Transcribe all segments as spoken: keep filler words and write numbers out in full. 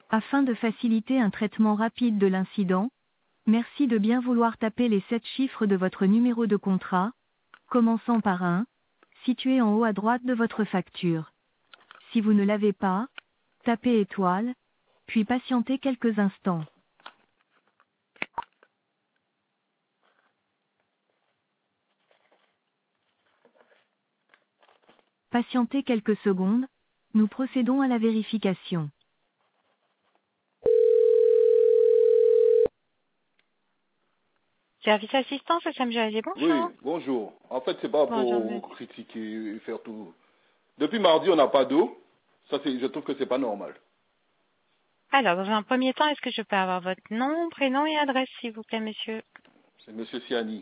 Afin de faciliter un traitement rapide de l'incident, merci de bien vouloir taper les sept chiffres de votre numéro de contrat, commençant par un, situé en haut à droite de votre facture. Si vous ne l'avez pas, tapez étoile, puis patientez quelques instants. Patientez quelques secondes, nous procédons à la vérification. Service assistance, Sam José, bonjour. Oui, bonjour. En fait, c'est pas Bonjour, pour monsieur. critiquer et faire tout. Depuis mardi, on n'a pas d'eau. Ça, c'est, je trouve que c'est pas normal. Alors, dans un premier temps, est-ce que je peux avoir votre nom, prénom et adresse, s'il vous plaît, monsieur? C'est Monsieur Siani,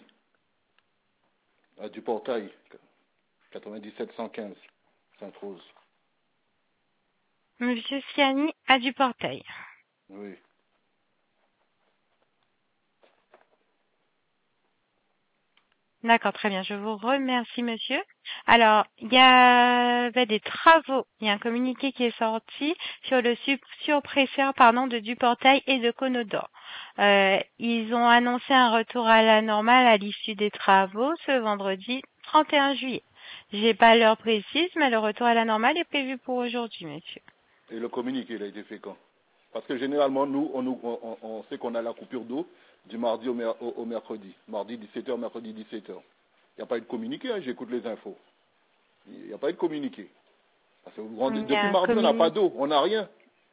à du portail, quatre-vingt-dix-sept cent quinze, Sainte-Rose. Monsieur Siani, à du Portail. Oui. D'accord, très bien. Je vous remercie, monsieur. Alors, il y avait des travaux. Il y a un communiqué qui est sorti sur le su- surpresseur pardon, de Duportail et de Conodore. Euh, ils ont annoncé un retour à la normale à l'issue des travaux ce vendredi trente et un juillet. J'ai pas l'heure précise, mais le retour à la normale est prévu pour aujourd'hui, monsieur. Et le communiqué, il a été fait quand? Parce que généralement, nous, on, nous- on, on- on sait qu'on a la coupure d'eau du mardi au, mer- au- au mercredi. Mardi dix-sept heures, mercredi dix-sept heures. Il n'y a pas eu de communiqué, hein, j'écoute les infos. Il n'y a pas eu de communiqué. Parce que vous vous rendez- Il y a depuis un mardi, on n'a pas communiqué. d'eau, on n'a rien.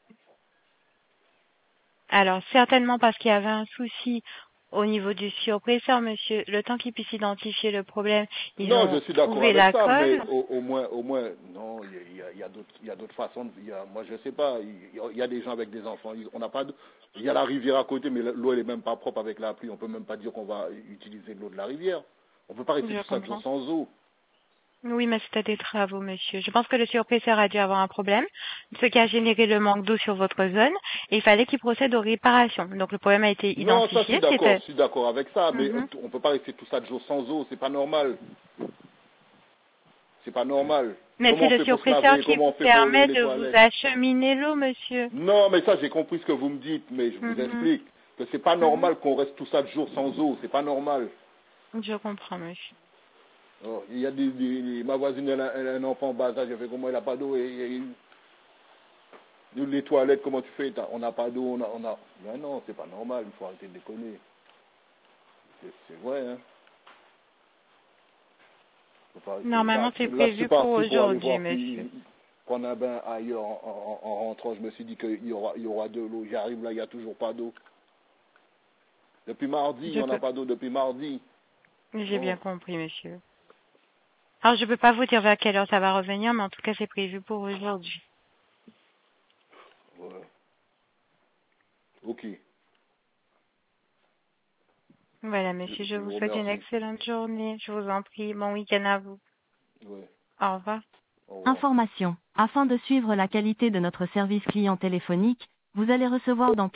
Alors, certainement parce qu'il y avait un souci au niveau du surpresseur, monsieur. Le temps qu'ils puissent identifier le problème, ils Non, je ont suis d'accord trouvé avec la ça, mais colle. au, au moins, au moins, non, il y a, il y a- il y a d'autres, il y a d'autres façons. de- il y a- moi, je sais pas. Il y a, il y a des gens avec des enfants. il- On n'a pas de, il y a la rivière à côté, mais l'eau elle est même pas propre avec la pluie. On peut même pas dire qu'on va utiliser l'eau de la rivière. On peut pas rester Je tout ça jours comprends. sans eau. Oui, mais c'était des travaux, monsieur. Je pense que le surpresseur a dû avoir un problème, ce qui a généré le manque d'eau sur votre zone, et il fallait qu'il procède aux réparations. Donc le problème a été Non, ça, je suis identifié, d'accord. c'était... Je suis d'accord avec ça, mais Mhm. on, on peut pas rester tout ça de jours sans eau. C'est pas normal. C'est pas normal. Mais Comment c'est on le fait pour se surpresseur laver? qui Comment on vous fait pour les, permet les de vous toilettes? acheminer l'eau, monsieur. Non, mais ça, j'ai compris ce que vous me dites, mais je vous Mhm. explique que c'est pas Mhm. normal qu'on reste tout ça de jours sans eau. C'est pas normal. Je comprends, monsieur. Oh, il y a des, des- ma voisine, elle a, elle a un enfant en bas âge, j'ai fait comment il n'a pas d'eau et, et- et- les toilettes, comment tu fais? T'as- On n'a pas d'eau, on a, on a. Mais non, c'est pas normal, il faut arrêter de déconner. C'est c'est vrai, hein. Faut pas arrêter. Là, Normalement, c'est là, je suis prévu pour parti pour aller aujourd'hui, voir monsieur. si prendre un bain ailleurs en, en- en rentrant. Je me suis dit qu'il y aura, il y aura de l'eau. J'arrive là, il n'y a toujours pas d'eau. Depuis mardi, Je on n'a peux. pas d'eau depuis mardi. J'ai bien Oh, compris, monsieur. Alors, je peux pas vous dire vers quelle heure ça va revenir, mais en tout cas, c'est prévu pour aujourd'hui. ouais. Ok. Voilà, Je, monsieur, je je vous vous souhaite une remercie. excellente journée. Je vous en prie. Bon week-end à vous. Ouais. Au revoir. Au revoir. Information. Afin de suivre la qualité de notre service client téléphonique, vous allez recevoir dans